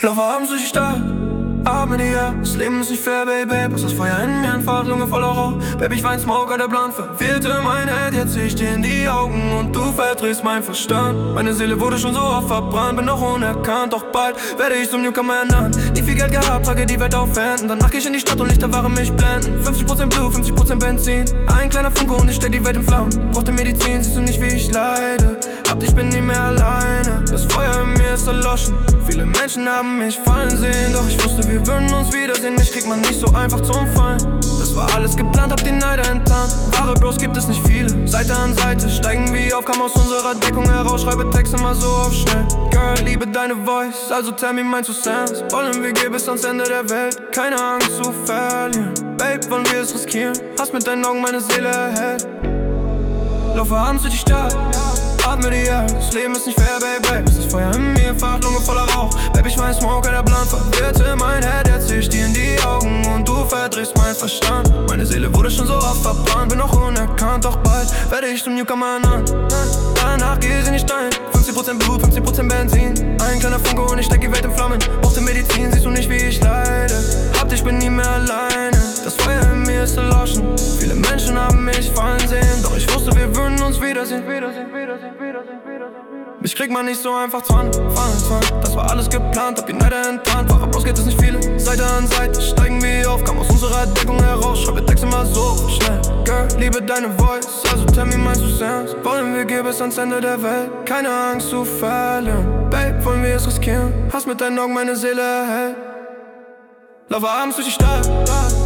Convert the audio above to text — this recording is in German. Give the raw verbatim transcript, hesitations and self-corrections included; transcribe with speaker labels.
Speaker 1: Laufe abends durch die Stadt, atme die Air. Das Leben ist nicht fair, Baby. Was das Feuer in mir entfacht, Lunge voller Rauch. Baby, ich wein Smoke, der Plan verwirrte mein Head. Jetzt seh ich dir in die Augen und du verdrehst mein Verstand. Meine Seele wurde schon so oft verbrannt, bin noch unerkannt. Doch bald werde ich zum Newcomer ernannt. Nie viel Geld gehabt, trage die Welt auf Händen. Danach geh ich in die Stadt und Lichter waren mich blenden. fünfzig Prozent Blut, fünfzig Prozent Benzin. Ein kleiner Funke und ich stell die Welt in Flammen. Brauchte Medizin, siehst du nicht, wie ich leide. Hab dich, bin nie mehr alleine. Das Feuer in mir ist erloschen. Viele Menschen haben mich fallen sehen, doch ich wusste, wir würden uns wiedersehen. Mich kriegt man nicht so einfach zum Fallen. Das war alles geplant, hab die Neider enttarnt. Wahre Bros gibt es nicht viele. Seite an Seite steigen wir auf, kam aus unserer Deckung heraus. Schreibe Texte mal so auf schnell. Girl, liebe deine Voice, also tell me mein zu Sense. Wollen wir gehen bis ans Ende der Welt, keine Angst zu verlieren. Babe, wollen wir es riskieren? Hast mit deinen Augen meine Seele erhellt. Laufe abends durch die Stadt, atme die Air. Das Leben ist nicht fair, baby. Es ist Feuer in mir, Fahrt, Lunge voller Rauch. Baby, ich mein Smoke, der Plan verwirrte mein Head. Jetzt seh ich dir in die Augen und du verdrehst mein Verstand. Meine Seele wurde schon so oft verbrannt, bin noch unerkannt. Doch bald werde ich zum Newcomer ernannt. Danach geh sie nicht ein. fünfzig Prozent Blut, fünfzig Prozent Benzin. Ein kleiner Funke und ich steck die Welt in Flammen. Brauchte Medizin, siehst du nicht, wie ich leide. Hab dich, bin nie mehr alleine. Das Feuer in mir ist erloschen. Viele Menschen haben mich fallen sehen, doch ich wusste, wir würden uns wiedersehen. Wiedersehen, wiedersehen, wiedersehen, wiedersehen. Mich kriegt man nicht so einfach zwanzig, zwanzig. Das war alles geplant, hab die Neider enttarnt. Wahre Bros geht es nicht viele, Seite an Seite steigen wir auf. Kam aus unserer Deckung heraus, schreibe Texte mal so schnell. Girl, liebe deine Voice, also tell me mein zu Sense. Wollen wir gehen bis ans Ende der Welt, keine Angst zu verlieren. Babe, wollen wir es riskieren? Hast mit deinen Augen meine Seele erhellt. Laufe abends durch die Stadt,